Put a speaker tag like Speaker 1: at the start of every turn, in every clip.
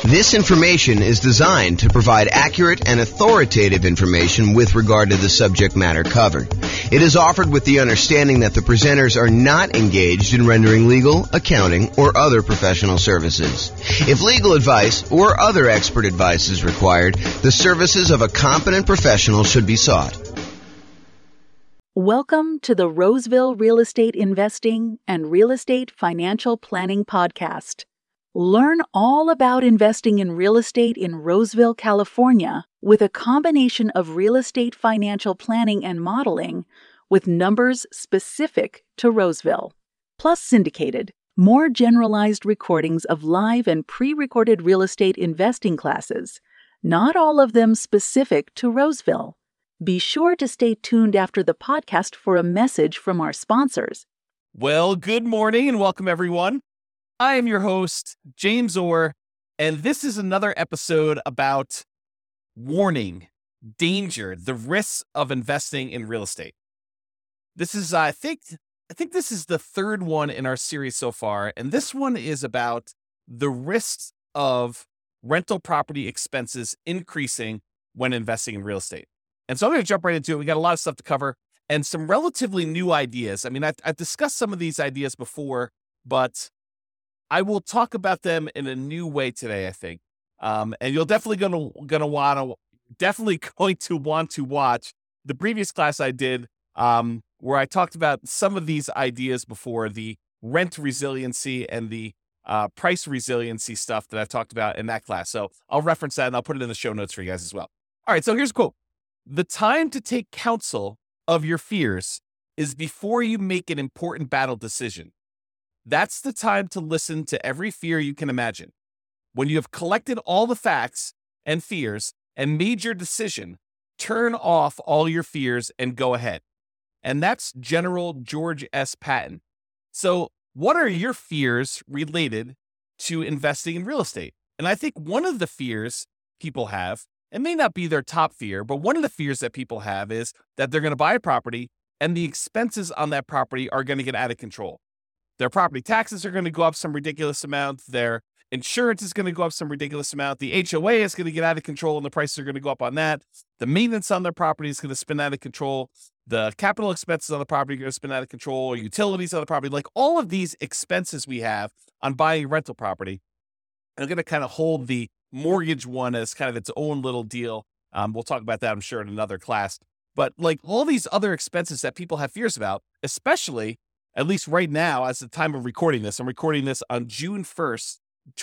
Speaker 1: This information is designed to provide accurate and authoritative information with regard to the subject matter covered. It is offered with the understanding that the presenters are not engaged in rendering legal, accounting, or other professional services. If legal advice or other expert advice is required, the services of a competent professional should be sought.
Speaker 2: Welcome to the Roseville Real Estate Investing and Real Estate Financial Planning Podcast. Learn all about investing in real estate in Roseville, California, with a combination of real estate financial planning and modeling with numbers specific to Roseville, plus syndicated, more generalized recordings of live and pre-recorded real estate investing classes, not all of them specific to Roseville. Be sure to stay tuned after the podcast for a message from our sponsors.
Speaker 3: Well, good morning and welcome, everyone. I am your host, James Orr, and this is another episode about warning, danger, the risks of investing in real estate. This is, I think this is the third one in our series so far, and this one is about the risks of rental property expenses increasing when investing in real estate. And so I'm going to jump right into it. We got a lot of stuff to cover and some relatively new ideas. I mean, I've discussed some of these ideas before, but I will talk about them in a new way today, I think. And you're definitely going to want to watch the previous class I did, where I talked about some of these ideas before, the rent resiliency and the price resiliency stuff that I've talked about in that class. So I'll reference that and I'll put it in the show notes for you guys as well. All right, so here's a quote. "The time to take counsel of your fears is before you make an important battle decision. That's the time to listen to every fear you can imagine. When you have collected all the facts and fears and made your decision, turn off all your fears and go ahead." And that's General George S. Patton. So what are your fears related to investing in real estate? And I think one of the fears people have, it may not be their top fear, but one of the fears that people have is that they're going to buy a property and the expenses on that property are going to get out of control. Their property taxes are going to go up some ridiculous amount. Their insurance is going to go up some ridiculous amount. The HOA is going to get out of control and the prices are going to go up on that. The maintenance on their property is going to spin out of control. The capital expenses on the property are going to spin out of control. Utilities on the property, like all of these expenses we have on buying rental property, are going to kind of hold the mortgage one as kind of its own little deal. We'll talk about that, I'm sure, in another class. But like all these other expenses that people have fears about, especially at least right now, as the time of recording this, I'm recording this on June 1st,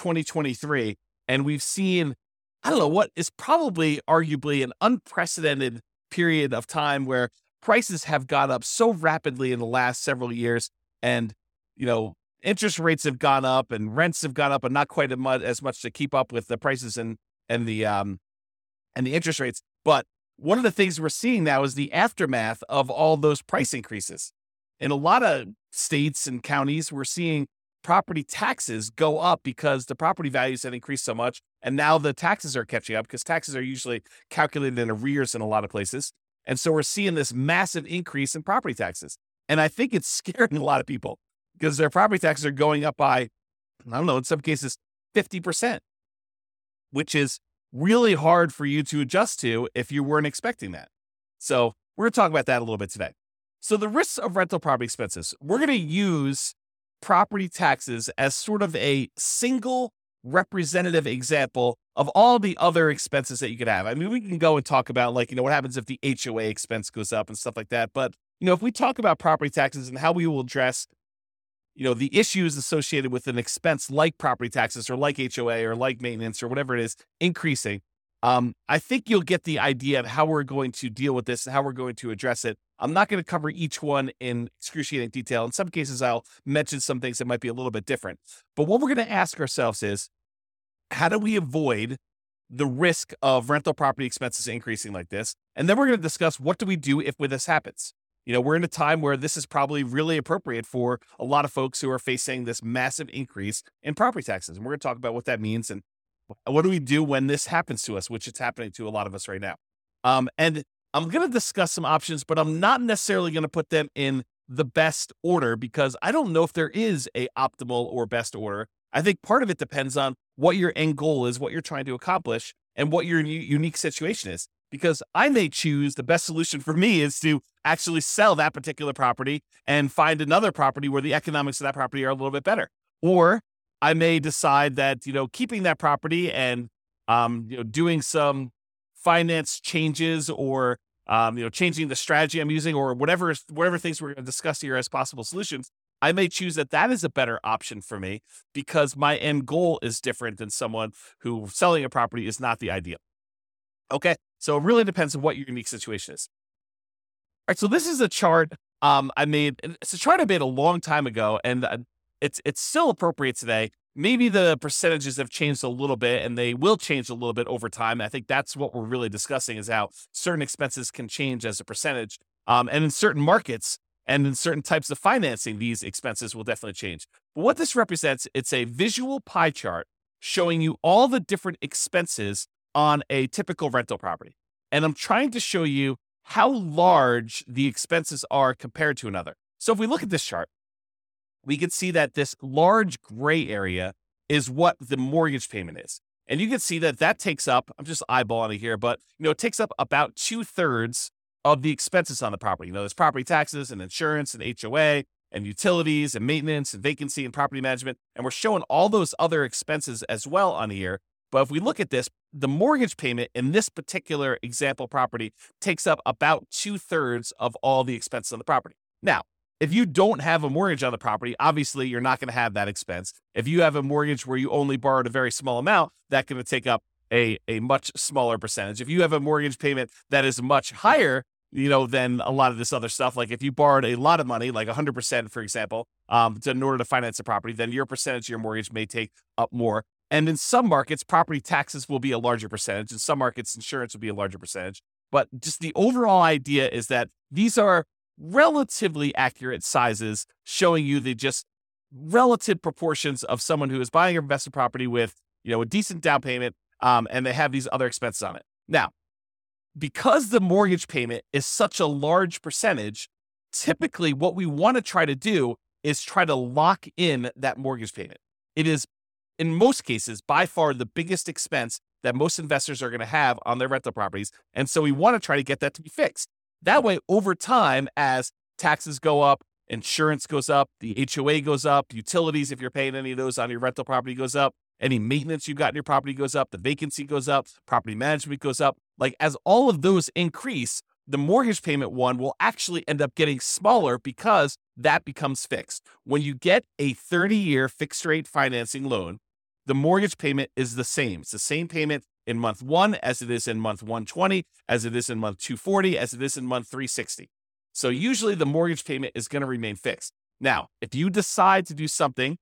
Speaker 3: 2023, and we've seen, I don't know, what is probably arguably an unprecedented period of time where prices have gone up so rapidly in the last several years, and, interest rates have gone up and rents have gone up, and not quite as much to keep up with the prices and the interest rates. But one of the things we're seeing now is the aftermath of all those price increases. In a lot of states and counties, we're seeing property taxes go up because the property values have increased so much. And now the taxes are catching up because taxes are usually calculated in arrears in a lot of places. And so we're seeing this massive increase in property taxes. And I think it's scaring a lot of people because their property taxes are going up by, I don't know, in some cases, 50%, which is really hard for you to adjust to if you weren't expecting that. So we're going to talk about that a little bit today. So the risks of rental property expenses, we're going to use property taxes as sort of a single representative example of all the other expenses that you could have. I mean, we can go and talk about what happens if the HOA expense goes up and stuff like that. But, if we talk about property taxes and how we will address, the issues associated with an expense like property taxes or like HOA or like maintenance or whatever it is increasing, I think you'll get the idea of how we're going to deal with this and how we're going to address it. I'm not going to cover each one in excruciating detail. In some cases, I'll mention some things that might be a little bit different. But what we're going to ask ourselves is, how do we avoid the risk of rental property expenses increasing like this? And then we're going to discuss, what do we do if this happens? We're in a time where this is probably really appropriate for a lot of folks who are facing this massive increase in property taxes. And we're going to talk about what that means and what do we do when this happens to us, which it's happening to a lot of us right now. And I'm going to discuss some options, but I'm not necessarily going to put them in the best order because I don't know if there is a optimal or best order. I think part of it depends on what your end goal is, what you're trying to accomplish, and what your unique situation is. Because I may choose the best solution for me is to actually sell that particular property and find another property where the economics of that property are a little bit better. Or I may decide that, keeping that property and, doing some finance changes or, changing the strategy I'm using or whatever things we're going to discuss here as possible solutions, I may choose that is a better option for me because my end goal is different than someone who selling a property is not the ideal. Okay, so it really depends on what your unique situation is. All right, so this is a chart I made. It's a chart I made a long time ago, and it's still appropriate today. Maybe the percentages have changed a little bit, and they will change a little bit over time. I think that's what we're really discussing is how certain expenses can change as a percentage. And in certain markets and in certain types of financing, these expenses will definitely change. But what this represents, it's a visual pie chart showing you all the different expenses on a typical rental property. And I'm trying to show you how large the expenses are compared to another. So if we look at this chart, we can see that this large gray area is what the mortgage payment is. And you can see that takes up, I'm just eyeballing it here, but it takes up about 2/3 of the expenses on the property. There's property taxes and insurance and HOA and utilities and maintenance and vacancy and property management. And we're showing all those other expenses as well on here. But if we look at this, the mortgage payment in this particular example property takes up about 2/3 of all the expenses on the property. Now, if you don't have a mortgage on the property, obviously you're not going to have that expense. If you have a mortgage where you only borrowed a very small amount, that's going to take up a much smaller percentage. If you have a mortgage payment that is much higher, than a lot of this other stuff, like if you borrowed a lot of money, like 100%, for example, in order to finance a property, then your percentage of your mortgage may take up more. And in some markets, property taxes will be a larger percentage. In some markets, insurance will be a larger percentage. But just the overall idea is that these are relatively accurate sizes showing you the just relative proportions of someone who is buying an investment property with, a decent down payment, and they have these other expenses on it. Now, because the mortgage payment is such a large percentage, typically what we want to try to do is try to lock in that mortgage payment. It is, in most cases, by far the biggest expense that most investors are going to have on their rental properties. And so we want to try to get that to be fixed. That way, over time, as taxes go up, insurance goes up, the HOA goes up, utilities, if you're paying any of those on your rental property, goes up, any maintenance you've got in your property goes up, the vacancy goes up, property management goes up. Like as all of those increase, the mortgage payment one will actually end up getting smaller because that becomes fixed. When you get a 30-year fixed rate financing loan, the mortgage payment is the same. It's the same payment in month 1 as it is in month 120, as it is in month 240, as it is in month 360. So usually the mortgage payment is going to remain fixed. Now, if you decide to do something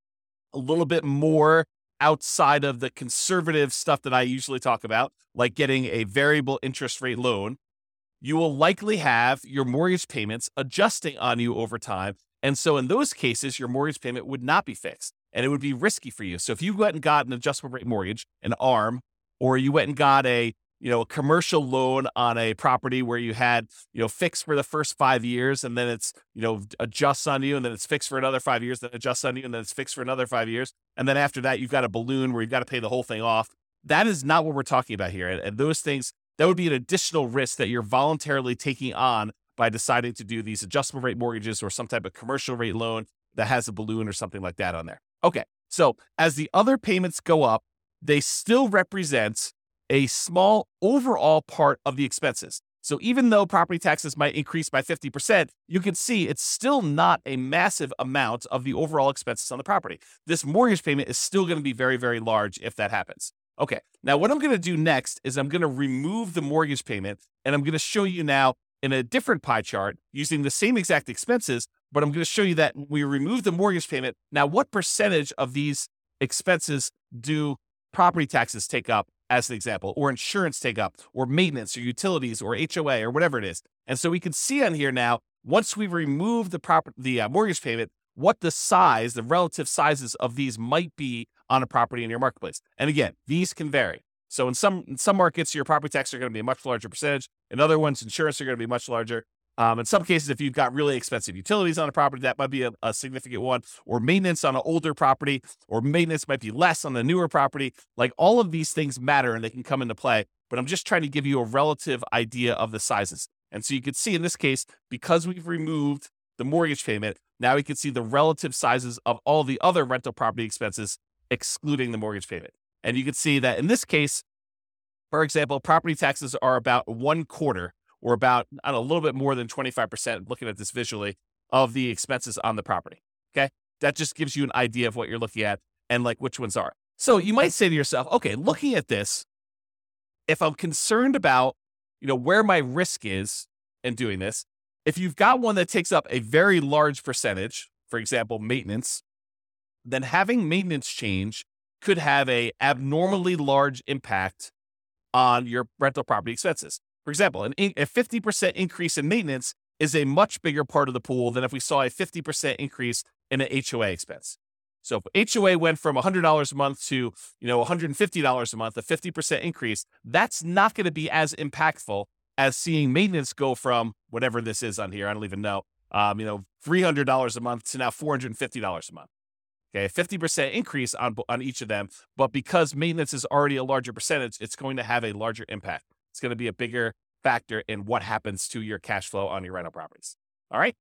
Speaker 3: a little bit more outside of the conservative stuff that I usually talk about, like getting a variable interest rate loan, you will likely have your mortgage payments adjusting on you over time. And so in those cases, your mortgage payment would not be fixed and it would be risky for you. So if you went and got an adjustable rate mortgage, an ARM, or you went and got a commercial loan on a property where you had, fixed for the first 5 years and then it's, adjusts on you and then it's fixed for another 5 years, then adjusts on you and then it's fixed for another 5 years. And then after that, you've got a balloon where you've got to pay the whole thing off. That is not what we're talking about here. And those things, that would be an additional risk that you're voluntarily taking on by deciding to do these adjustable rate mortgages or some type of commercial rate loan that has a balloon or something like that on there. Okay. So as the other payments go up, they still represent a small overall part of the expenses. So even though property taxes might increase by 50%, you can see it's still not a massive amount of the overall expenses on the property. This mortgage payment is still going to be very, very large if that happens. Okay, now what I'm going to do next is I'm going to remove the mortgage payment, and I'm going to show you now in a different pie chart using the same exact expenses, but I'm going to show you that when we remove the mortgage payment, now what percentage of these expenses do property taxes take up, as an example, or insurance take up, or maintenance, or utilities, or HOA, or whatever it is. And so we can see on here now, once we remove the mortgage payment, what the relative sizes of these might be on a property in your marketplace. And again, these can vary. So in some markets, your property taxes are going to be a much larger percentage. In other ones, insurance are going to be much larger. In some cases, if you've got really expensive utilities on a property, that might be a significant one, or maintenance on an older property, or maintenance might be less on the newer property. Like all of these things matter and they can come into play, but I'm just trying to give you a relative idea of the sizes. And so you could see in this case, because we've removed the mortgage payment, now we can see the relative sizes of all the other rental property expenses, excluding the mortgage payment. And you can see that in this case, for example, property taxes are about 1/4 or about, a little bit more than 25%, looking at this visually, of the expenses on the property, okay? That just gives you an idea of what you're looking at and like which ones are. So you might say to yourself, okay, looking at this, if I'm concerned about, where my risk is in doing this, if you've got one that takes up a very large percentage, for example, maintenance, then having maintenance change could have a abnormally large impact on your rental property expenses. For example, a 50% increase in maintenance is a much bigger part of the pool than if we saw a 50% increase in an HOA expense. So if HOA went from $100 a month to, $150 a month, a 50% increase, that's not going to be as impactful as seeing maintenance go from whatever this is on here, I don't even know, $300 a month to now $450 a month. Okay, a 50% increase on each of them, but because maintenance is already a larger percentage, it's going to have a larger impact. It's going to be a bigger factor in what happens to your cash flow on your rental properties. All right.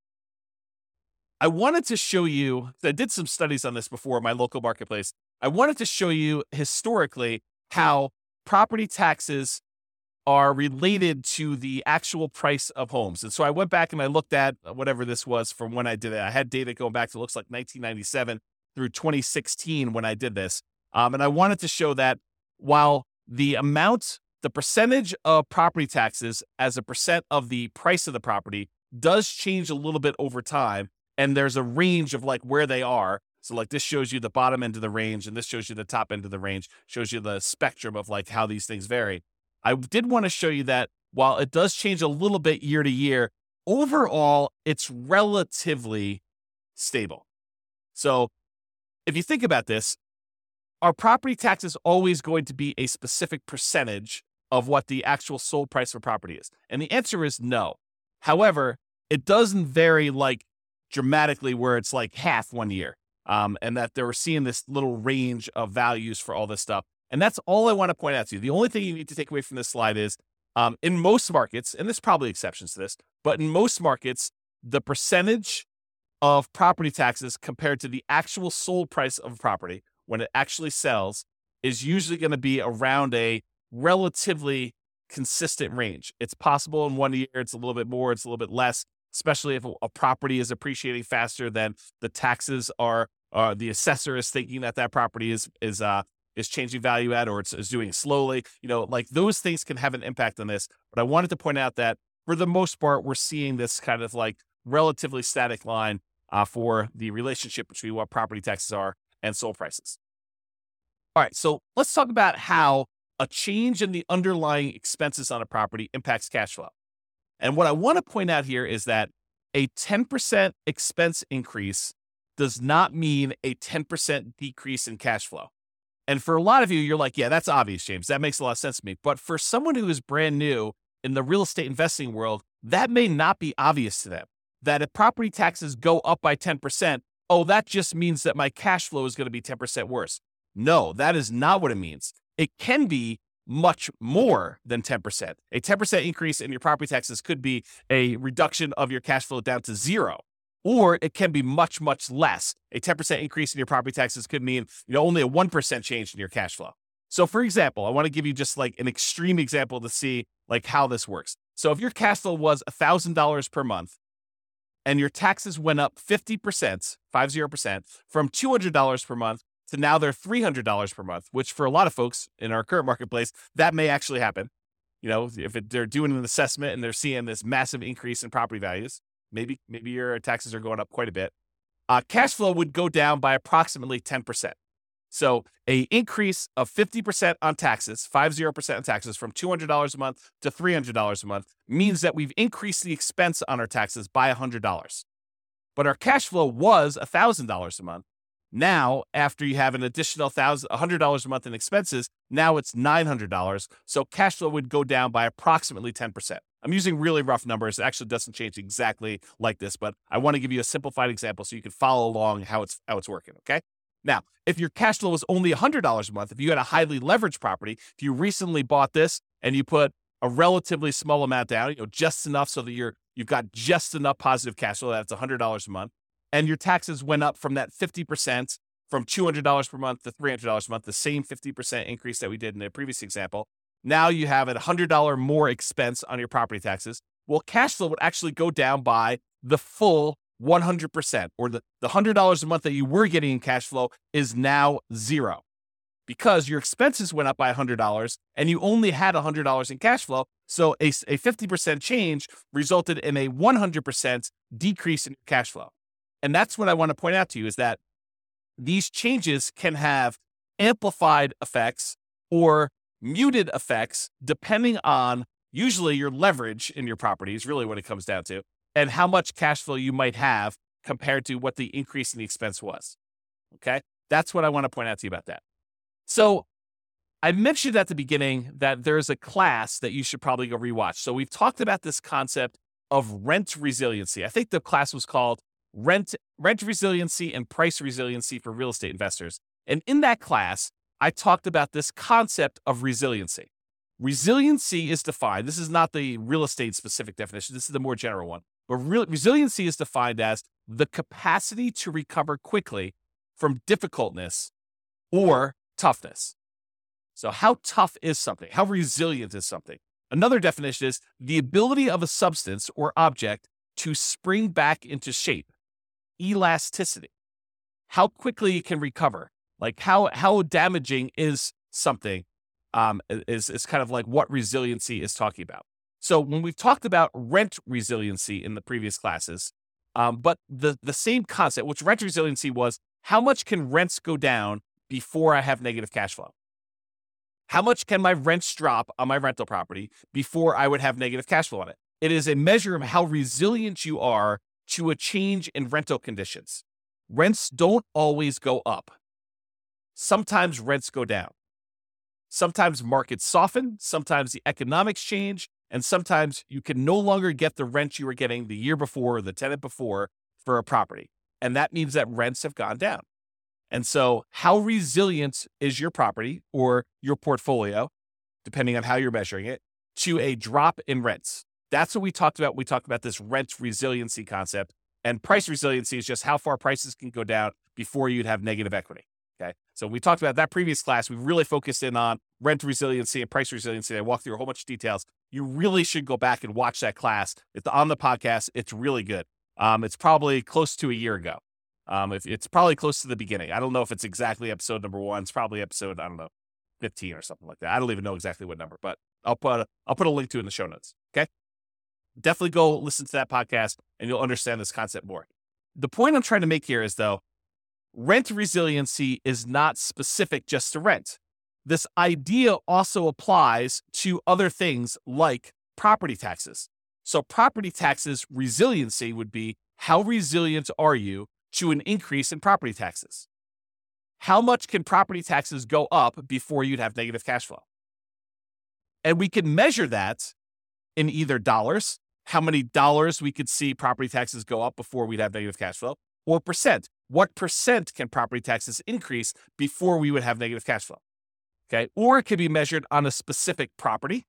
Speaker 3: I wanted to show you, I did some studies on this before in my local marketplace. I wanted to show you historically how property taxes are related to the actual price of homes. And so I went back and I looked at whatever this was from when I did it. I had data going back to, looks like 1997 through 2016 when I did this. And I wanted to show that while the percentage of property taxes as a percent of the price of the property does change a little bit over time, and there's a range of like where they are. So like this shows you the bottom end of the range, and this shows you the top end of the range, shows you the spectrum of like how these things vary. I did want to show you that while it does change a little bit year to year, overall, it's relatively stable. So if you think about this, are property taxes always going to be a specific percentage of what the actual sold price of a property is? And the answer is no. However, it doesn't vary like dramatically where it's like half one year, and that they were seeing this little range of values for all this stuff. And that's all I want to point out to you. The only thing you need to take away from this slide is in most markets, and there's probably exceptions to this, but in most markets, the percentage of property taxes compared to the actual sold price of a property when it actually sells is usually going to be around a relatively consistent range. It's possible in one year it's a little bit more, it's a little bit less, especially if a property is appreciating faster than the taxes are, the assessor is thinking that property is changing value at, or it's doing it slowly. Like those things can have an impact on this. But I wanted to point out that for the most part, we're seeing this kind of like relatively static line for the relationship between what property taxes are and sold prices. All right, so let's talk about how a change in the underlying expenses on a property impacts cash flow. And what I want to point out here is that a 10% expense increase does not mean a 10% decrease in cash flow. And for a lot of you, you're like, yeah, that's obvious, James. That makes a lot of sense to me. But for someone who is brand new in the real estate investing world, that may not be obvious to them. That if property taxes go up by 10%, oh, that just means that my cash flow is going to be 10% worse. No, that is not what it means. It can be much more than 10%. A 10% increase in your property taxes could be a reduction of your cash flow down to zero, or it can be much, much less. A 10% increase in your property taxes could mean only a 1% change in your cash flow. So for example, I want to give you just like an extreme example to see like how this works. So if your cash flow was $1,000 per month and your taxes went up 50%, 50%, from $200 per month to now they're $300 per month, which for a lot of folks in our current marketplace, that may actually happen. If they're doing an assessment and they're seeing this massive increase in property values, maybe your taxes are going up quite a bit. Cash flow would go down by approximately 10%. So a increase of 50% on taxes, 50% on taxes from $200 a month to $300 a month means that we've increased the expense on our taxes by $100. But our cash flow was $1,000 a month. Now, after you have an additional $100 a month in expenses, now it's $900. So cash flow would go down by approximately 10%. I'm using really rough numbers. It actually doesn't change exactly like this, but I want to give you a simplified example so you can follow along how it's working, okay? Now, if your cash flow was only $100 a month, if you had a highly leveraged property, if you recently bought this and you put a relatively small amount down, just enough so that you've got just enough positive cash flow, that's $100 a month, and your taxes went up from that 50%, from $200 per month to $300 a month, the same 50% increase that we did in the previous example. Now you have a $100 more expense on your property taxes. Well, cash flow would actually go down by the full 100%, or the $100 a month that you were getting in cash flow is now zero because your expenses went up by $100 and you only had $100 in cash flow. So a 50% change resulted in a 100% decrease in cash flow. And that's what I want to point out to you, is that these changes can have amplified effects or muted effects depending on usually your leverage in your property is really what it comes down to, and how much cash flow you might have compared to what the increase in the expense was. Okay? That's what I want to point out to you about that. So I mentioned at the beginning that there's a class that you should probably go rewatch. So we've talked about this concept of rent resiliency. I think the class was called Rent Resiliency and Price Resiliency for Real Estate Investors. And in that class, I talked about this concept of resiliency. Resiliency is defined, this is not the real estate specific definition, this is the more general one. But resiliency is defined as the capacity to recover quickly from difficultness or toughness. So how tough is something? How resilient is something? Another definition is the ability of a substance or object to spring back into shape. Elasticity. How quickly it can recover. Like how damaging is something is kind of like what resiliency is talking about. So when we've talked about rent resiliency in the previous classes, but the same concept, which rent resiliency was, how much can rents go down before I have negative cash flow? How much can my rents drop on my rental property before I would have negative cash flow on it? It is a measure of how resilient you are to a change in rental conditions. Rents don't always go up. Sometimes rents go down. Sometimes markets soften, sometimes the economics change, and sometimes you can no longer get the rent you were getting the year before or the tenant before for a property. And that means that rents have gone down. And so how resilient is your property or your portfolio, depending on how you're measuring it, to a drop in rents? That's what we talked about. We talked about this rent resiliency concept, and price resiliency is just how far prices can go down before you'd have negative equity. Okay. So we talked about that previous class. We really focused in on rent resiliency and price resiliency. I walked through a whole bunch of details. You really should go back and watch that class. It's on the podcast. It's really good. It's probably close to a year ago. If it's probably close to the beginning. I don't know if it's exactly episode number 1. It's probably episode, 15 or something like that. I don't even know exactly what number, but I'll put a link to it in the show notes. Okay. Definitely go listen to that podcast and you'll understand this concept more. The point I'm trying to make here is, though, rent resiliency is not specific just to rent. This idea also applies to other things like property taxes. So property taxes resiliency would be, how resilient are you to an increase in property taxes? How much can property taxes go up before you'd have negative cash flow? And we can measure that in either dollars, how many dollars we could see property taxes go up before we'd have negative cash flow, or percent. What percent can property taxes increase before we would have negative cash flow? Okay. Or it could be measured on a specific property.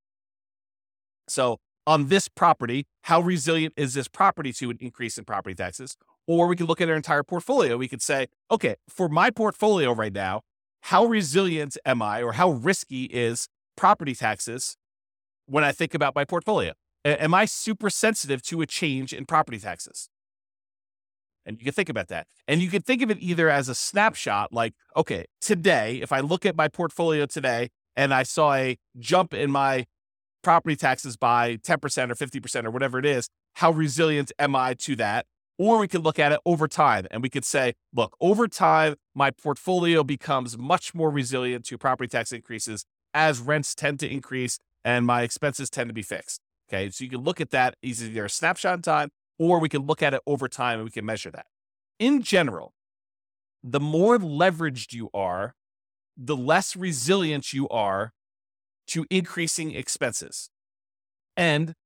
Speaker 3: So on this property, how resilient is this property to an increase in property taxes? Or we could look at our entire portfolio. We could say, okay, for my portfolio right now, how resilient am I, or how risky is property taxes when I think about my portfolio? Am I super sensitive to a change in property taxes? And you can think about that. And you can think of it either as a snapshot, like, okay, today, if I look at my portfolio today and I saw a jump in my property taxes by 10% or 50% or whatever it is, how resilient am I to that? Or we could look at it over time and we could say, look, over time, my portfolio becomes much more resilient to property tax increases as rents tend to increase and my expenses tend to be fixed. Okay, so you can look at that as either a snapshot in time, or we can look at it over time and we can measure that. In general, the more leveraged you are, the less resilient you are to increasing expenses. And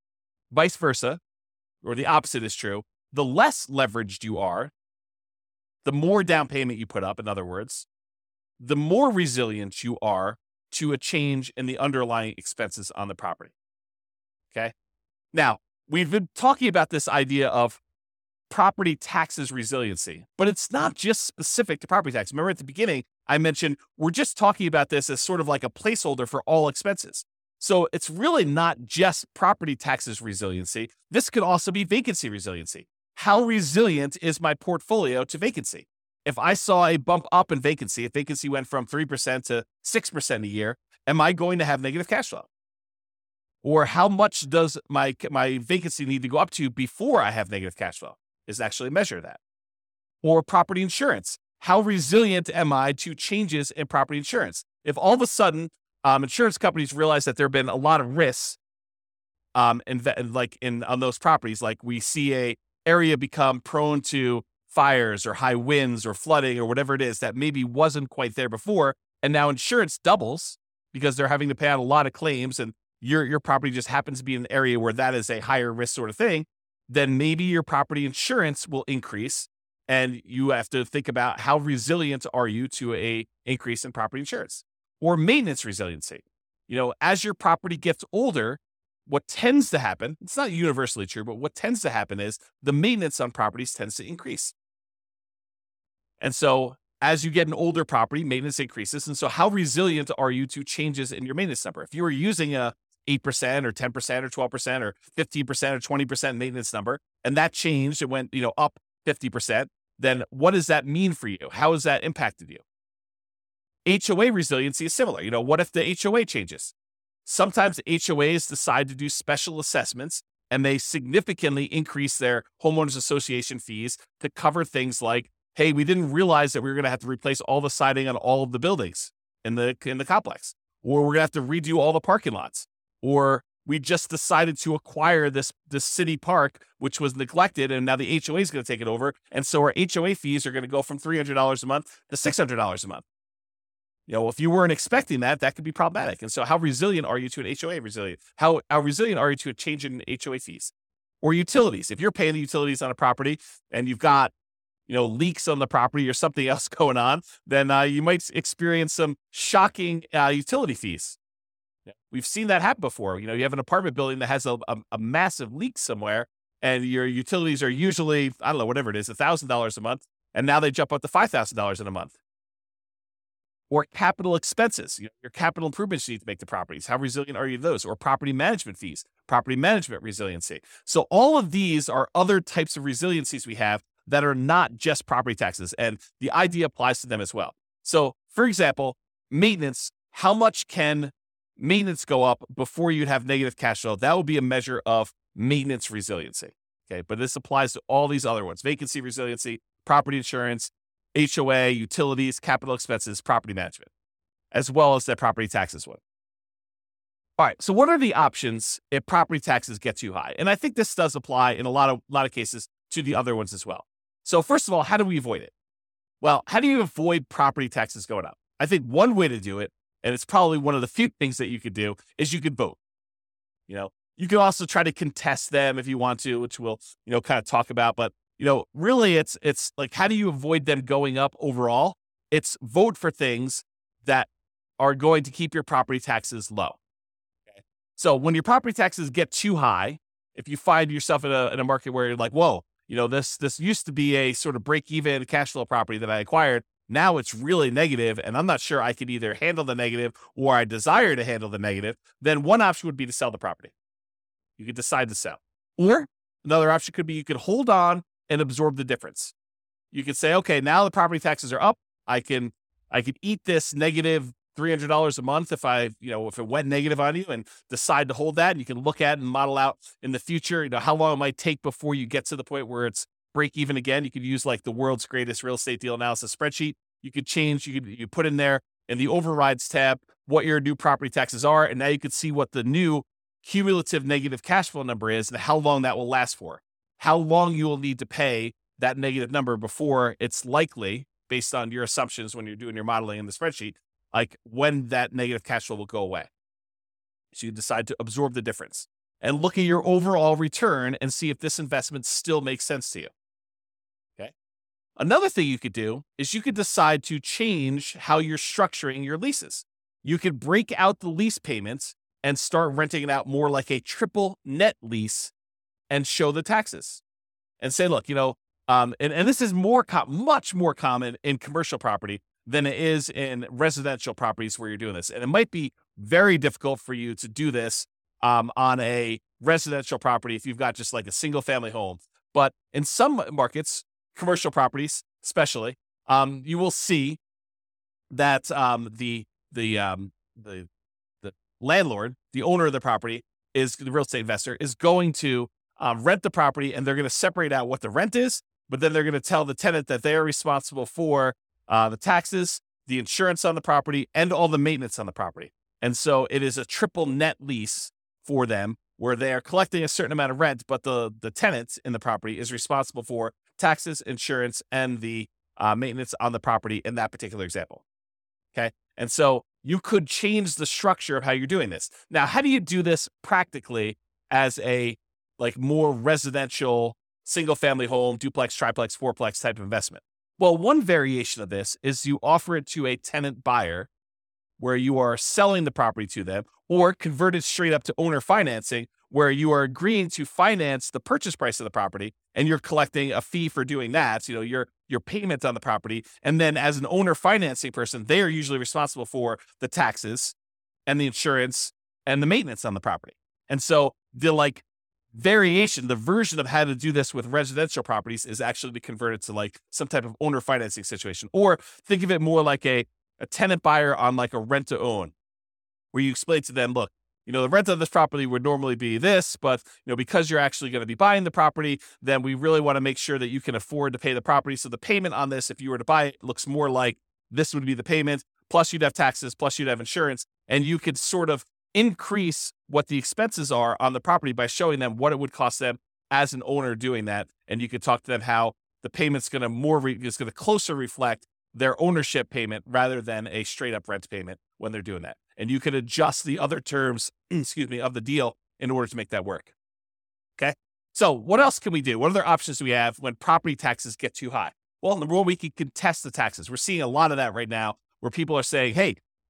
Speaker 3: Vice versa, or the opposite is true. The less leveraged you are, the more down payment you put up, in other words, the more resilient you are to a change in the underlying expenses on the property. Okay? Now, we've been talking about this idea of property taxes resiliency, but it's not just specific to property tax. Remember at the beginning, I mentioned we're just talking about this as sort of like a placeholder for all expenses. So it's really not just property taxes resiliency. This could also be vacancy resiliency. How resilient is my portfolio to vacancy? If I saw a bump up in vacancy, if vacancy went from 3% to 6% a year, am I going to have negative cash flow? Or how much does my vacancy need to go up to before I have negative cash flow? Is actually measure that. Or property insurance. How resilient am I to changes in property insurance? If all of a sudden insurance companies realize that there have been a lot of risks on those properties, like we see a area become prone to fires or high winds or flooding or whatever it is that maybe wasn't quite there before, and now insurance doubles because they're having to pay out a lot of claims, and your property just happens to be in an area where that is a higher risk sort of thing, then maybe your property insurance will increase, and you have to think about how resilient are you to a increase in property insurance. Or maintenance resiliency. As your property gets older, what tends to happen, it's not universally true, but what tends to happen is the maintenance on properties tends to increase. And so as you get an older property, maintenance increases. And so how resilient are you to changes in your maintenance number? If you were using a 8% or 10% or 12% or 15% or 20% maintenance number, and that changed, it went, up 50%, then what does that mean for you? How has that impacted you? HOA resiliency is similar. What if the HOA changes? Sometimes HOAs decide to do special assessments, and they significantly increase their homeowners association fees to cover things like, hey, we didn't realize that we were going to have to replace all the siding on all of the buildings in the complex, or we're going to have to redo all the parking lots, or we just decided to acquire this city park, which was neglected, and now the HOA is going to take it over, and so our HOA fees are going to go from $300 a month to $600 a month. If you weren't expecting that could be problematic. And so how resilient are you to an HOA resilient? How resilient are you to a change in HOA fees? Or utilities. If you're paying the utilities on a property and you've got, leaks on the property or something else going on, then you might experience some shocking utility fees. We've seen that happen before. You have an apartment building that has a massive leak somewhere, and your utilities are usually, I don't know, whatever it is, $1,000 a month, and now they jump up to $5,000 in a month. Or capital expenses, your capital improvements you need to make to properties. How resilient are you to those? Or property management fees, property management resiliency. So all of these are other types of resiliencies we have that are not just property taxes, and the idea applies to them as well. So, for example, maintenance, how much can maintenance go up before you'd have negative cash flow? That would be a measure of maintenance resiliency. Okay, but this applies to all these other ones: vacancy resiliency, property insurance, HOA, utilities, capital expenses, property management, as well as that property taxes one. All right, so what are the options if property taxes get too high? And I think this does apply in a lot of cases to the other ones as well. So first of all, how do we avoid it? Well, how do you avoid property taxes going up? I think one way to do it, and it's probably one of the few things that you could do, is you could vote. You can also try to contest them if you want to, which we'll, kind of talk about, but really it's like, how do you avoid them going up overall? It's vote for things that are going to keep your property taxes low. Okay? So when your property taxes get too high, if you find yourself in a market where you're like, whoa, this used to be a sort of break-even cash flow property that I acquired. Now it's really negative, and I'm not sure I could either handle the negative or I desire to handle the negative, then one option would be to sell the property. You could decide to sell. Or another option could be you could hold on and absorb the difference. You could say, okay, now the property taxes are up. I can eat this negative $300 a month if if it went negative on you, and decide to hold that. And you can look at and model out in the future, how long it might take before you get to the point where it's break even again. You could use like the world's greatest real estate deal analysis spreadsheet. You could change, you put in there in the overrides tab what your new property taxes are. And now you could see what the new cumulative negative cash flow number is and how long that will last for. How long you will need to pay that negative number before it's likely, based on your assumptions when you're doing your modeling in the spreadsheet, like when that negative cash flow will go away. So you decide to absorb the difference. and look at your overall return and see if this investment still makes sense to you. Okay. Another thing you could do is you could decide to change how you're structuring your leases. You could break out the lease payments and start renting it out more like a triple net lease and show the taxes and say, look, and this is much more common in commercial property than it is in residential properties where you're doing this. And it might be very difficult for you to do this on a residential property if you've got just like a single family home. But in some markets, commercial properties especially, you will see that the landlord, the owner of the property, the real estate investor, is going to rent the property, and they're going to separate out what the rent is, but then they're going to tell the tenant that they are responsible for the taxes, the insurance on the property, and all the maintenance on the property. And so it is a triple net lease for them where they are collecting a certain amount of rent, but the tenant in the property is responsible for taxes, insurance, and the maintenance on the property in that particular example. Okay. And so you could change the structure of how you're doing this. Now, how do you do this practically as a more residential single family home, duplex, triplex, fourplex type of investment? Well, one variation of this is you offer it to a tenant buyer where you are selling the property to them, or convert it straight up to owner financing where you are agreeing to finance the purchase price of the property and you're collecting a fee for doing that, your payment on the property. And then as an owner financing person, they are usually responsible for the taxes and the insurance and the maintenance on the property. And so the variation, the version of how to do this with residential properties is actually to convert it to some type of owner financing situation. Or think of it more like a tenant buyer on a rent to own, where you explain to them, look, the rent of this property would normally be this, but because you're actually going to be buying the property, then we really want to make sure that you can afford to pay the property. So the payment on this, if you were to buy it, looks more like this would be the payment, plus you'd have taxes, plus you'd have insurance, and you could sort of increase what the expenses are on the property by showing them what it would cost them as an owner doing that. And you could talk to them how the payment's going to closer reflect their ownership payment rather than a straight up rent payment when they're doing that. And you can adjust the other terms, of the deal in order to make that work. Okay. So what else can we do? What other options do we have when property taxes get too high? Well, number one, we can contest the taxes. We're seeing a lot of that right now where people are saying, hey,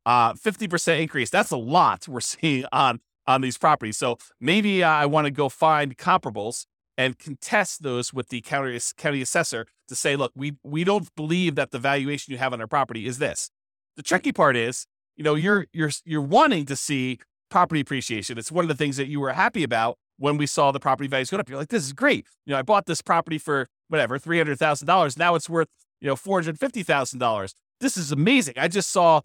Speaker 3: 50% increase. That's a lot we're seeing on these properties. So maybe I want to go find comparables and contest those with the county assessor to say, look, we don't believe that the valuation you have on our property is this. The tricky part is, you're wanting to see property appreciation. It's one of the things that you were happy about when we saw the property values go up. You're like, this is great. I bought this property for whatever, $300,000. Now it's worth, $450,000. This is amazing. I just saw,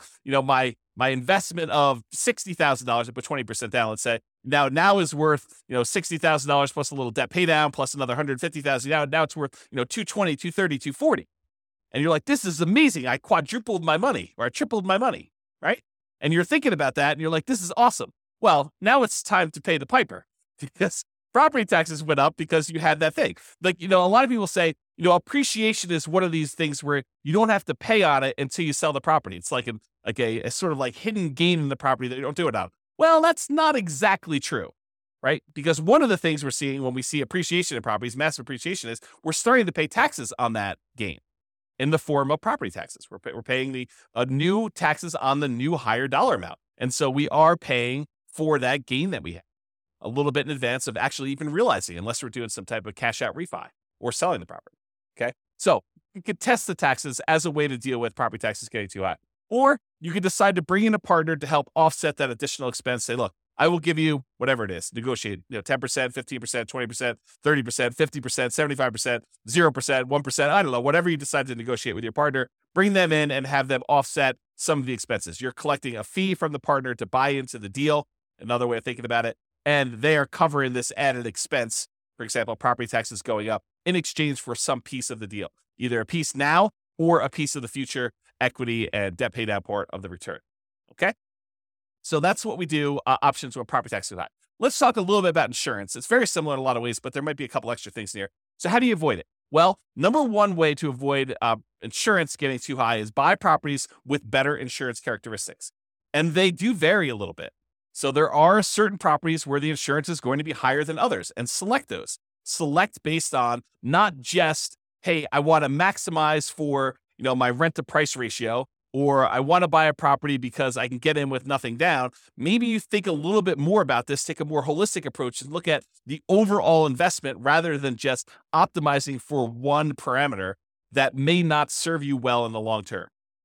Speaker 3: my investment of $60,000, I put 20% down, let's say, now is worth, $60,000 plus a little debt pay down plus another $150,000. Now it's worth, $220, $230, $240. And you're like, this is amazing. I quadrupled my money, or I tripled my money, right? And you're thinking about that and you're like, this is awesome. Well, now it's time to pay the piper because property taxes went up because you had that thing. A lot of people say, appreciation is one of these things where you don't have to pay on it until you sell the property. It's like a sort of hidden gain in the property that you don't do it on. Well, that's not exactly true, right? Because one of the things we're seeing when we see appreciation in properties, massive appreciation, is we're starting to pay taxes on that gain in the form of property taxes. We're paying the new taxes on the new higher dollar amount. And so we are paying for that gain that we have a little bit in advance of actually even realizing, unless we're doing some type of cash out refi or selling the property. Okay. So you could test the taxes as a way to deal with property taxes getting too high. Or you could decide to bring in a partner to help offset that additional expense. Say, look, I will give you whatever it is, negotiate, 10%, 15%, 20%, 30%, 50%, 75%, 0%, 1%. I don't know, whatever you decide to negotiate with your partner, bring them in and have them offset some of the expenses. You're collecting a fee from the partner to buy into the deal. Another way of thinking about it. And they are covering this added expense, for example, property taxes going up in exchange for some piece of the deal, either a piece now or a piece of the future equity and debt pay down part of the return. Okay. So that's what we do, options when property taxes are high. Let's talk a little bit about insurance. It's very similar in a lot of ways, but there might be a couple extra things in here. So how do you avoid it? Well, number one way to avoid insurance getting too high is buy properties with better insurance characteristics. And they do vary a little bit. So there are certain properties where the insurance is going to be higher than others, and select those. Select based on not just, hey, I want to maximize for, my rent to price ratio, or I want to buy a property because I can get in with nothing down. Maybe you think a little bit more about this, take a more holistic approach and look at the overall investment rather than just optimizing for one parameter that may not serve you well in the long term.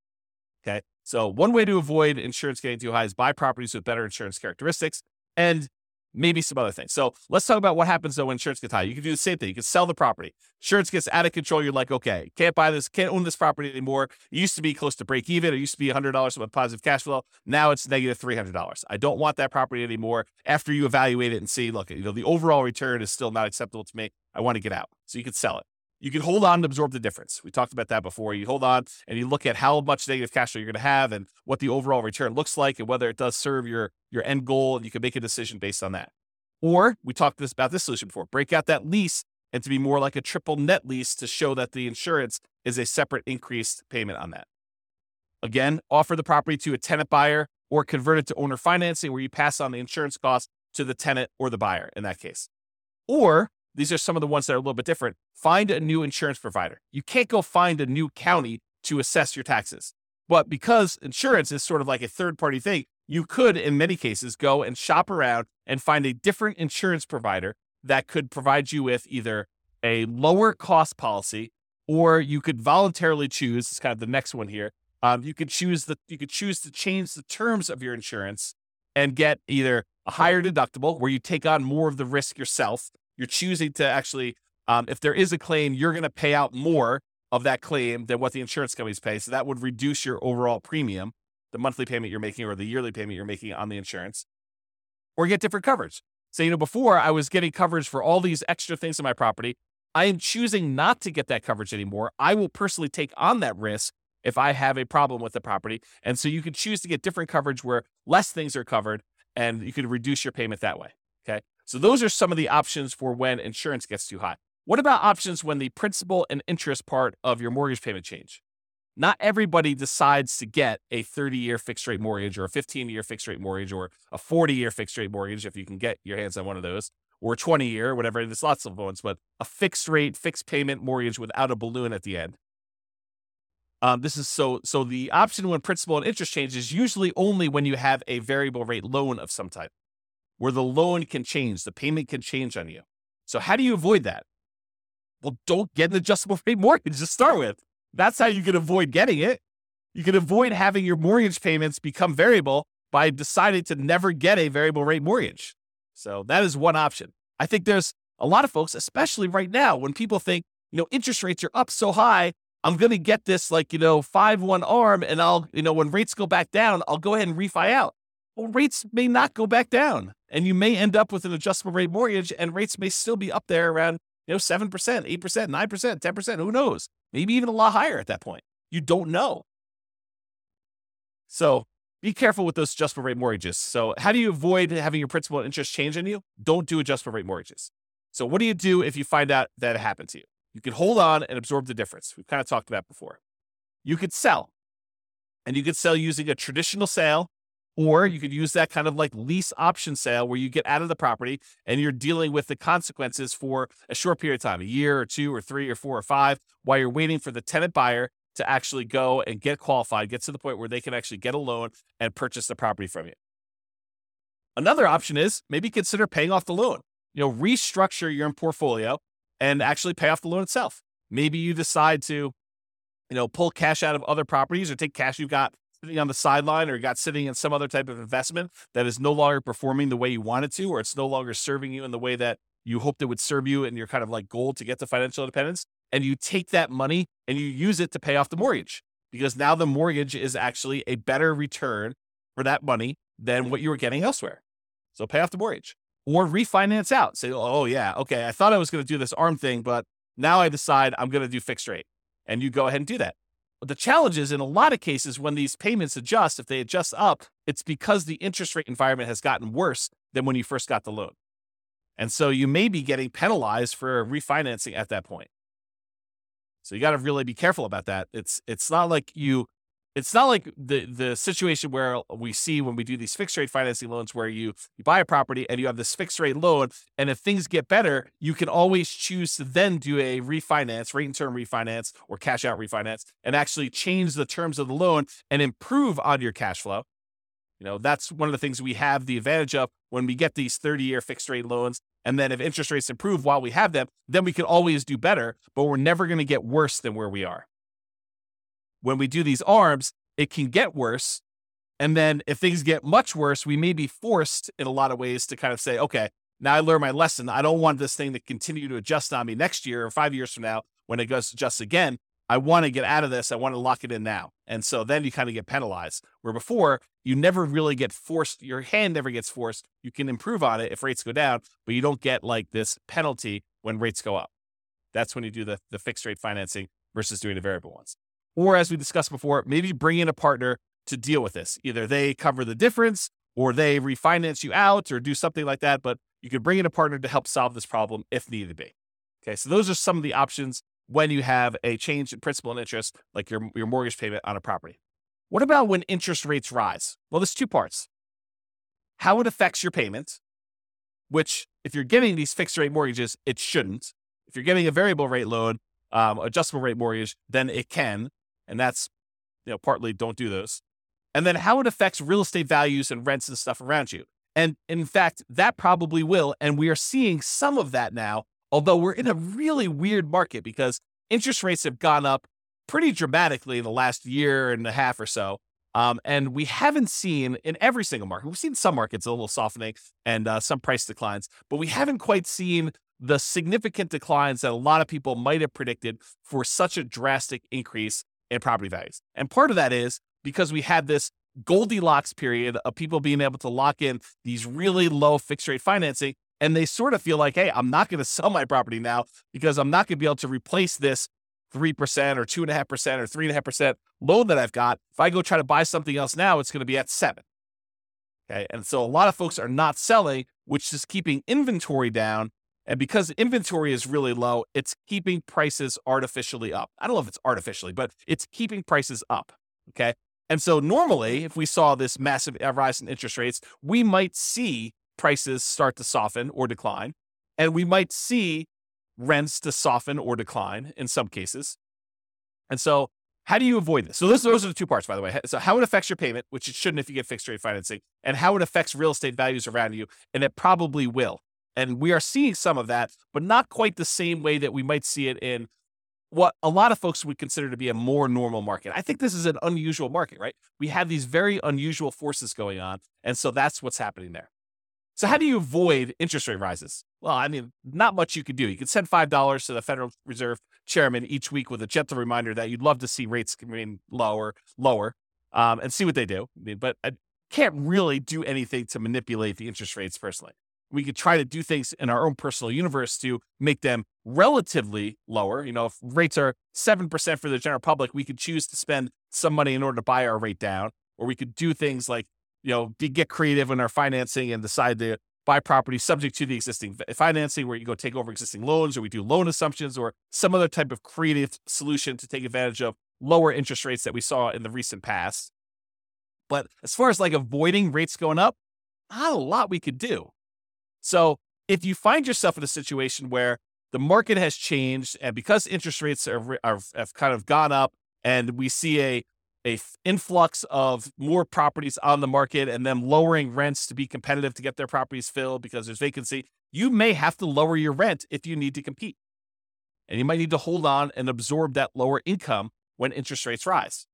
Speaker 3: Okay. So one way to avoid insurance getting too high is buy properties with better insurance characteristics and maybe some other things. So let's talk about what happens though when insurance gets high. You can do the same thing. You can sell the property. Insurance gets out of control. You're like, okay, can't buy this, can't own this property anymore. It used to be close to break even. It used to be $100 with positive cash flow. Now it's negative $300. I don't want that property anymore. After you evaluate it and see, look, the overall return is still not acceptable to me. I want to get out. So you can sell it. You can hold on to absorb the difference. We talked about that before. You hold on and you look at how much negative cash flow you're going to have and what the overall return looks like and whether it does serve your end goal, and you can make a decision based on that. Or we talked about this solution before, break out that lease and to be more like a triple net lease to show that the insurance is a separate increased payment on that. Again, offer the property to a tenant buyer or convert it to owner financing where you pass on the insurance cost to the tenant or the buyer in that case. Or these are some of the ones that are a little bit different. Find a new insurance provider. You can't go find a new county to assess your taxes. But because insurance is sort of like a third-party thing, you could, in many cases, go and shop around and find a different insurance provider that could provide you with either a lower cost policy, or you could voluntarily choose, it's kind of the next one here, you could choose to change the terms of your insurance and get either a higher deductible where you take on more of the risk yourself. You're choosing to actually, if there is a claim, you're going to pay out more of that claim than what the insurance companies pay. So that would reduce your overall premium, the monthly payment you're making or the yearly payment you're making on the insurance, or get different coverage. So, before I was getting coverage for all these extra things in my property. I am choosing not to get that coverage anymore. I will personally take on that risk if I have a problem with the property. And so you can choose to get different coverage where less things are covered and you can reduce your payment that way. Okay. So those are some of the options for when insurance gets too high. What about options when the principal and interest part of your mortgage payment change? Not everybody decides to get a 30-year fixed rate mortgage or a 15-year fixed rate mortgage or a 40-year fixed rate mortgage, if you can get your hands on one of those, or a 20-year, whatever. There's lots of ones, but a fixed rate, fixed payment mortgage without a balloon at the end. This is so the option when principal and interest change is usually only when you have a variable rate loan of some type, where the loan can change, the payment can change on you. So how do you avoid that? Well, don't get an adjustable rate mortgage to start with. That's how you can avoid getting it. You can avoid having your mortgage payments become variable by deciding to never get a variable rate mortgage. So that is one option. I think there's a lot of folks, especially right now, when people think, interest rates are up so high, I'm going to get this 5-1 ARM and I'll, when rates go back down, I'll go ahead and refi out. Well, rates may not go back down and you may end up with an adjustable rate mortgage and rates may still be up there around 7%, 8%, 9%, 10%, who knows? Maybe even a lot higher at that point. You don't know. So be careful with those adjustable rate mortgages. So how do you avoid having your principal and interest change on you? Don't do adjustable rate mortgages. So what do you do if you find out that it happened to you? You can hold on and absorb the difference. We've kind of talked about before. You could sell. And you could sell using a traditional sale, or you could use that kind of like lease option sale where you get out of the property and you're dealing with the consequences for a short period of time, a year or 2 or 3 or 4 or 5, while you're waiting for the tenant buyer to actually go and get qualified, get to the point where they can actually get a loan and purchase the property from you. Another option is maybe consider paying off the loan. Restructure your portfolio and actually pay off the loan itself. Maybe you decide to, pull cash out of other properties or take cash you've got sitting on the sideline or got sitting in some other type of investment that is no longer performing the way you want it to, or it's no longer serving you in the way that you hoped it would serve you in your kind of like goal to get to financial independence. And you take that money and you use it to pay off the mortgage, because now the mortgage is actually a better return for that money than what you were getting elsewhere. So pay off the mortgage or refinance out. Say, oh yeah, okay, I thought I was going to do this ARM thing, but now I decide I'm going to do fixed rate. And you go ahead and do that. But the challenge is in a lot of cases when these payments adjust, if they adjust up, it's because the interest rate environment has gotten worse than when you first got the loan. And so you may be getting penalized for refinancing at that point. So you got to really be careful about that. It's not like you it's not like the situation where we see when we do these fixed rate financing loans where you buy a property and you have this fixed rate loan, and if things get better, you can always choose to then do a refinance, rate and term refinance or cash out refinance, and actually change the terms of the loan and improve on your cash flow. That's one of the things we have the advantage of when we get these 30-year fixed rate loans. And then if interest rates improve while we have them, then we can always do better, but we're never going to get worse than where we are. When we do these ARMs, it can get worse. And then if things get much worse, we may be forced in a lot of ways to kind of say, okay, now I learned my lesson. I don't want this thing to continue to adjust on me next year or 5 years from now when it goes to adjust again. I want to get out of this. I want to lock it in now. And so then you kind of get penalized, where before you never really get forced. Your hand never gets forced. You can improve on it if rates go down, but you don't get like this penalty when rates go up. That's when you do the fixed rate financing versus doing the variable ones. Or as we discussed before, maybe bring in a partner to deal with this. Either they cover the difference or they refinance you out or do something like that. But you could bring in a partner to help solve this problem if needed be. Okay, so those are some of the options when you have a change in principal and interest, like your mortgage payment on a property. What about when interest rates rise? Well, there's two parts. How it affects your payment, which if you're getting these fixed rate mortgages, it shouldn't. If you're getting a variable rate loan, adjustable rate mortgage, then it can. And that's, partly don't do those. And then how it affects real estate values and rents and stuff around you. And in fact, that probably will. And we are seeing some of that now, although we're in a really weird market because interest rates have gone up pretty dramatically in the last year and a half or so. And we haven't seen in every single market, we've seen some markets a little softening and some price declines, but we haven't quite seen the significant declines that a lot of people might have predicted for such a drastic increase in property values. And part of that is because we had this Goldilocks period of people being able to lock in these really low fixed rate financing. And they sort of feel like, hey, I'm not going to sell my property now because I'm not going to be able to replace this 3% or 2.5% or 3.5% loan that I've got. If I go try to buy something else now, it's going to be at 7. Okay. And so a lot of folks are not selling, which is keeping inventory down. And because inventory is really low, it's keeping prices artificially up. I don't know if it's artificially, but it's keeping prices up. Okay. And so normally, if we saw this massive rise in interest rates, we might see prices start to soften or decline, and we might see rents to soften or decline in some cases. And so how do you avoid this? So those are the two parts, by the way. So how it affects your payment, which it shouldn't if you get fixed rate financing, and how it affects real estate values around you, and it probably will. And we are seeing some of that, but not quite the same way that we might see it in what a lot of folks would consider to be a more normal market. I think this is an unusual market, right? We have these very unusual forces going on, and so that's what's happening there. So how do you avoid interest rate rises? Well, I mean, not much you could do. You could send $5 to the Federal Reserve chairman each week with a gentle reminder that you'd love to see rates remain lower, and see what they do. But I can't really do anything to manipulate the interest rates personally. We could try to do things in our own personal universe to make them relatively lower. If rates are 7% for the general public, we could choose to spend some money in order to buy our rate down, or we could do things like, get creative in our financing and decide to buy property subject to the existing financing, where you go take over existing loans, or we do loan assumptions, or some other type of creative solution to take advantage of lower interest rates that we saw in the recent past. But as far as like avoiding rates going up, not a lot we could do. So if you find yourself in a situation where the market has changed, and because interest rates have kind of gone up, and we see a influx of more properties on the market and them lowering rents to be competitive to get their properties filled because there's vacancy, you may have to lower your rent if you need to compete. And you might need to hold on and absorb that lower income when interest rates rise.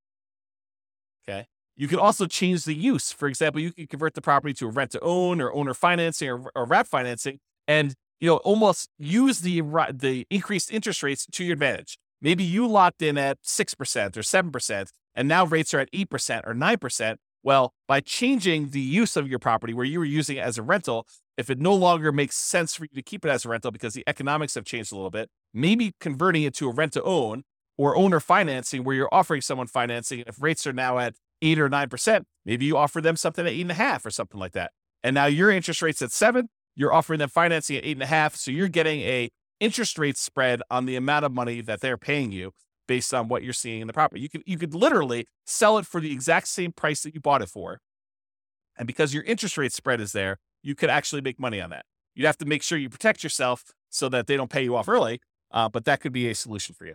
Speaker 3: Okay. You can also change the use. For example, you can convert the property to a rent to own or owner financing or wrap financing, and almost use the increased interest rates to your advantage. Maybe you locked in at 6% or 7%, and now rates are at 8% or 9%. Well, by changing the use of your property where you were using it as a rental, if it no longer makes sense for you to keep it as a rental because the economics have changed a little bit, maybe converting it to a rent to own or owner financing where you're offering someone financing. If rates are now at 8 or 9%, maybe you offer them something at 8.5 or something like that. And now your interest rate's at 7, you're offering them financing at 8.5. So you're getting a interest rate spread on the amount of money that they're paying you based on what you're seeing in the property. You could literally sell it for the exact same price that you bought it for. And because your interest rate spread is there, you could actually make money on that. You'd have to make sure you protect yourself so that they don't pay you off early, but that could be a solution for you.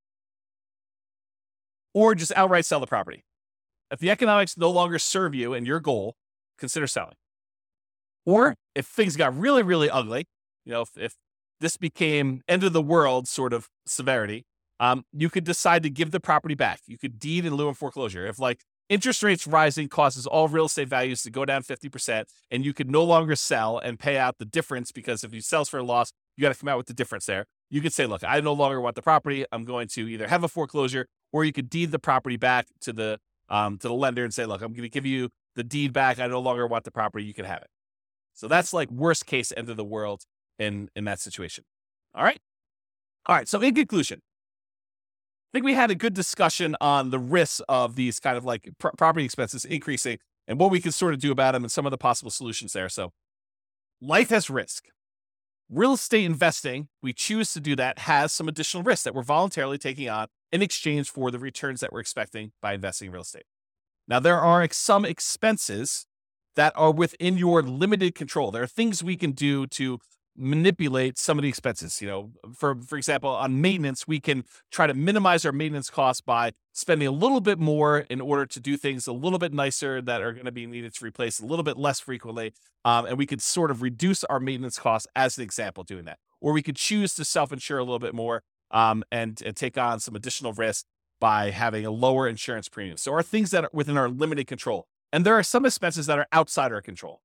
Speaker 3: Or just outright sell the property. If the economics no longer serve you and your goal, consider selling. Or if things got really, really ugly, if this became end of the world sort of severity, you could decide to give the property back. You could deed in lieu of foreclosure. If interest rates rising causes all real estate values to go down 50%, and you could no longer sell and pay out the difference, because if you sell for a loss, you got to come out with the difference there. You could say, look, I no longer want the property. I'm going to either have a foreclosure, or you could deed the property back to the lender and say, look, I'm going to give you the deed back. I no longer want the property. You can have it. So that's worst case end of the world in that situation. All right. So in conclusion, I think we had a good discussion on the risks of these kind of property expenses increasing and what we can sort of do about them and some of the possible solutions there. So life has risk. Real estate investing, we choose to do that, has some additional risks that we're voluntarily taking on in exchange for the returns that we're expecting by investing in real estate. Now, there are some expenses that are within your limited control. There are things we can do to manipulate some of the expenses. For example, on maintenance, we can try to minimize our maintenance costs by spending a little bit more in order to do things a little bit nicer that are going to be needed to replace a little bit less frequently. And we could sort of reduce our maintenance costs as an example doing that. Or we could choose to self-insure a little bit more and take on some additional risk by having a lower insurance premium. So are things that are within our limited control. And there are some expenses that are outside our control.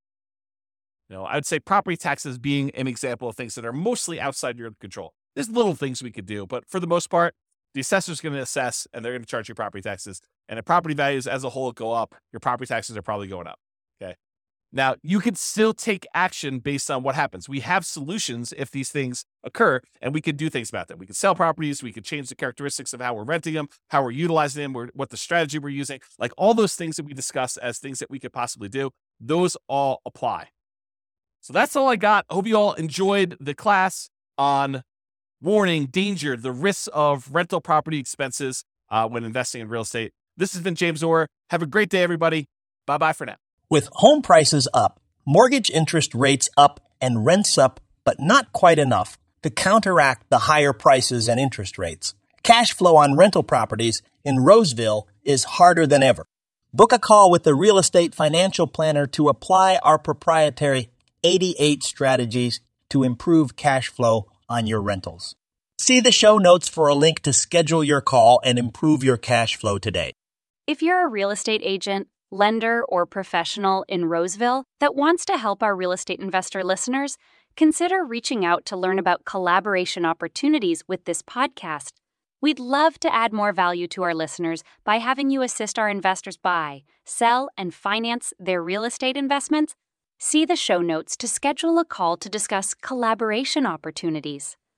Speaker 3: I would say property taxes being an example of things that are mostly outside your control. There's little things we could do, but for the most part, the assessor's going to assess and they're going to charge you property taxes. And if property values as a whole go up, your property taxes are probably going up. Okay. Now, you can still take action based on what happens. We have solutions if these things occur, and we can do things about them. We can sell properties. We can change the characteristics of how we're renting them, how we're utilizing them, what the strategy we're using. All those things that we discuss as things that we could possibly do, those all apply. So that's all I got. I hope you all enjoyed the class on warning, danger, the risks of rental property expenses when investing in real estate. This has been James Orr. Have a great day, everybody. Bye-bye for now.
Speaker 4: With home prices up, mortgage interest rates up, and rents up, but not quite enough to counteract the higher prices and interest rates, cash flow on rental properties in Roseville is harder than ever. Book a call with the Real Estate Financial Planner to apply our proprietary 88 strategies to improve cash flow on your rentals. See the show notes for a link to schedule your call and improve your cash flow today.
Speaker 5: If you're a real estate agent, lender, or professional in Roseville that wants to help our real estate investor listeners, consider reaching out to learn about collaboration opportunities with this podcast. We'd love to add more value to our listeners by having you assist our investors buy, sell, and finance their real estate investments. See the show notes to schedule a call to discuss collaboration opportunities.